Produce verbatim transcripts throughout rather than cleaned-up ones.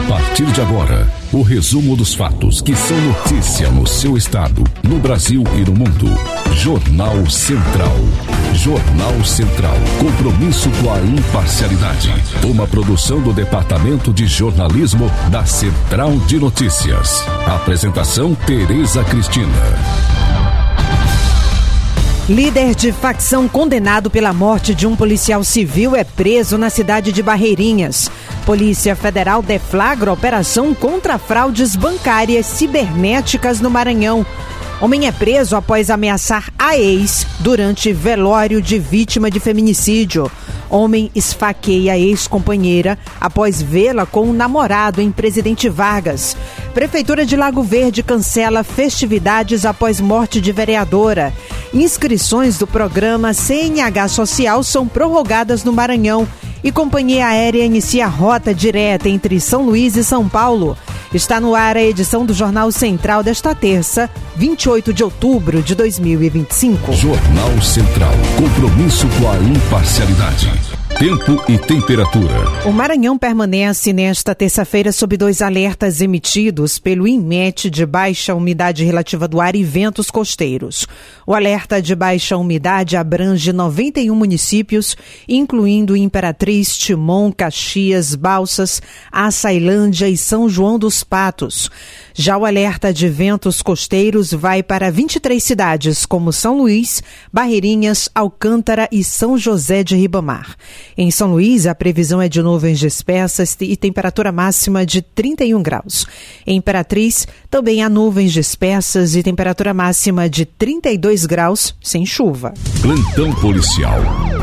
partir de agora, o resumo dos fatos que são notícia no seu estado, no Brasil e no mundo. Jornal Central. Jornal Central. Compromisso com a imparcialidade. Uma produção do Departamento de Jornalismo da Central de Notícias. Apresentação: Tereza Cristina. Líder de facção condenado pela morte de um policial civil é preso na cidade de Barreirinhas. Polícia Federal deflagra operação contra fraudes bancárias cibernéticas no Maranhão. Homem é preso após ameaçar a ex durante velório de vítima de feminicídio. Homem esfaqueia a ex-companheira após vê-la com um namorado em Presidente Vargas. Prefeitura de Lago Verde cancela festividades após morte de vereadora. Inscrições do programa C N H Social são prorrogadas no Maranhão. E companhia aérea inicia rota direta entre São Luís e São Paulo. Está no ar a edição do Jornal Central desta terça, vinte e oito de outubro de dois mil e vinte e cinco. Jornal Central. Compromisso com a imparcialidade. Tempo e temperatura. O Maranhão permanece nesta terça-feira sob dois alertas emitidos pelo INMET de baixa umidade relativa do ar e ventos costeiros. O alerta de baixa umidade abrange noventa e um municípios, incluindo Imperatriz, Timon, Caxias, Balsas, Açailândia e São João dos Patos. Já o alerta de ventos costeiros vai para vinte e três cidades, como São Luís, Barreirinhas, Alcântara e São José de Ribamar. Em São Luís, a previsão é de nuvens dispersas e temperatura máxima de trinta e um graus. Em Imperatriz, também há nuvens dispersas e temperatura máxima de trinta e dois graus, sem chuva. Plantão policial.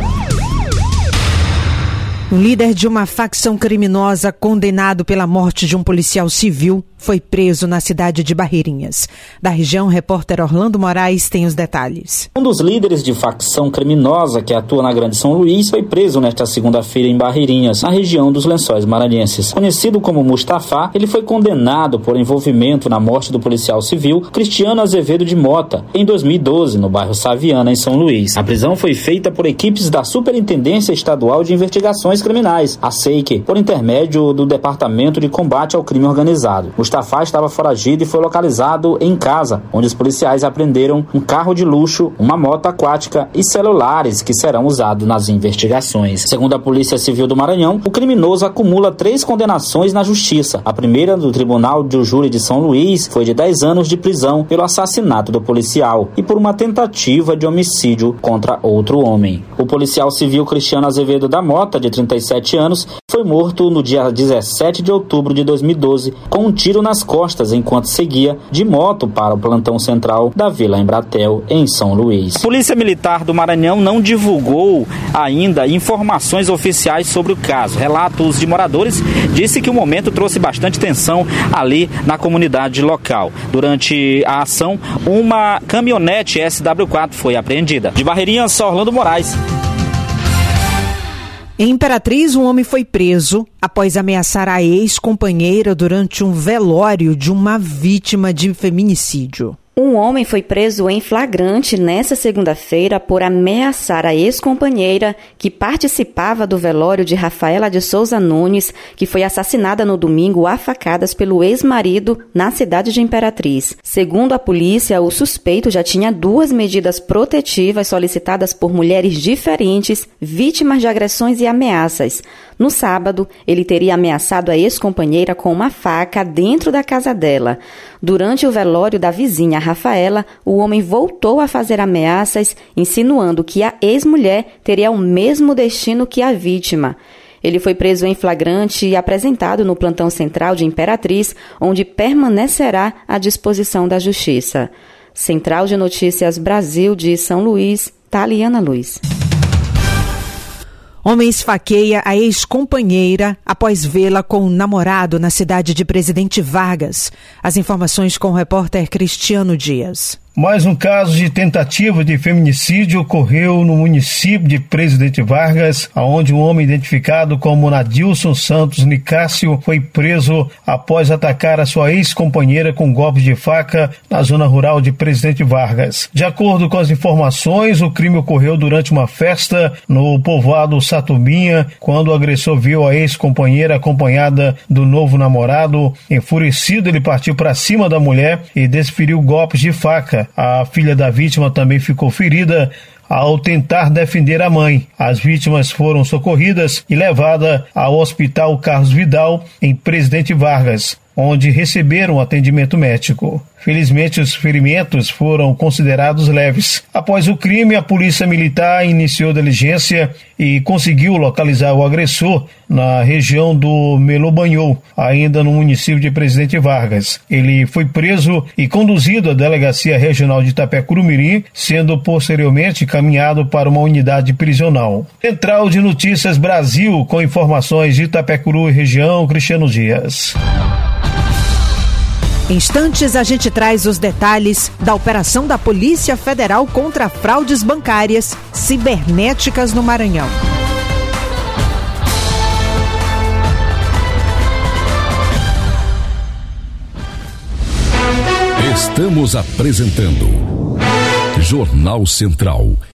O líder de uma facção criminosa condenado pela morte de um policial civil foi preso na cidade de Barreirinhas. Da região, o repórter Orlando Moraes tem os detalhes. Um dos líderes de facção criminosa que atua na Grande São Luís foi preso nesta segunda-feira em Barreirinhas, na região dos Lençóis Maranhenses. Conhecido como Mustafa, ele foi condenado por envolvimento na morte do policial civil Cristiano Azevedo de Mota, em dois mil e doze, no bairro Saviana, em São Luís. A prisão foi feita por equipes da Superintendência Estadual de Investigações Criminais, a SEIC, por intermédio do Departamento de Combate ao Crime Organizado. Mustafa estava foragido e foi localizado em casa, onde os policiais apreenderam um carro de luxo, uma moto aquática e celulares que serão usados nas investigações. Segundo a Polícia Civil do Maranhão, o criminoso acumula três condenações na Justiça. A primeira, do Tribunal de Júri de São Luís, foi de dez anos de prisão pelo assassinato do policial e por uma tentativa de homicídio contra outro homem. O policial civil Cristiano Azevedo da Mota, de trinta e sete anos, foi morto no dia dezessete de outubro de dois mil e doze com um tiro nas costas enquanto seguia de moto para o plantão central da Vila Embratel, em São Luís. A Polícia Militar do Maranhão não divulgou ainda informações oficiais sobre o caso. Relatos de moradores disse que o momento trouxe bastante tensão ali na comunidade local. Durante a ação, uma caminhonete S W quatro foi apreendida. De Barreirinhas, Orlando Moraes. Em Imperatriz, um homem foi preso após ameaçar a ex-companheira durante um velório de uma vítima de feminicídio. Um homem foi preso em flagrante nesta segunda-feira por ameaçar a ex-companheira que participava do velório de Rafaela de Souza Nunes, que foi assassinada no domingo a facadas pelo ex-marido na cidade de Imperatriz. Segundo a polícia, o suspeito já tinha duas medidas protetivas solicitadas por mulheres diferentes, vítimas de agressões e ameaças. No sábado, ele teria ameaçado a ex-companheira com uma faca dentro da casa dela. Durante o velório da vizinha Rafaela, o homem voltou a fazer ameaças, insinuando que a ex-mulher teria o mesmo destino que a vítima. Ele foi preso em flagrante e apresentado no plantão central de Imperatriz, onde permanecerá à disposição da Justiça. Central de Notícias Brasil de São Luís, Taliana Luz. Homem esfaqueia a ex-companheira após vê-la com um namorado na cidade de Presidente Vargas. As informações com o repórter Cristiano Dias. Mais um caso de tentativa de feminicídio ocorreu no município de Presidente Vargas, onde um homem identificado como Nadilson Santos Nicásio foi preso após atacar a sua ex-companheira com golpes de faca na zona rural de Presidente Vargas. De acordo com as informações, o crime ocorreu durante uma festa no povoado Satubinha, quando o agressor viu a ex-companheira acompanhada do novo namorado. Enfurecido, ele partiu para cima da mulher e desferiu golpes de faca. A filha da vítima também ficou ferida ao tentar defender a mãe. As vítimas foram socorridas e levadas ao Hospital Carlos Vidal, em Presidente Vargas, onde receberam atendimento médico. Felizmente, os ferimentos foram considerados leves. Após o crime, a Polícia Militar iniciou diligência e conseguiu localizar o agressor na região do Melobanhou, ainda no município de Presidente Vargas. Ele foi preso e conduzido à Delegacia Regional de Itapecuru-Mirim, sendo posteriormente encaminhado para uma unidade prisional. Central de Notícias Brasil, com informações de Itapecuru e região, Cristiano Dias. Em instantes, a gente traz os detalhes da operação da Polícia Federal contra fraudes bancárias cibernéticas no Maranhão. Estamos apresentando Jornal Central.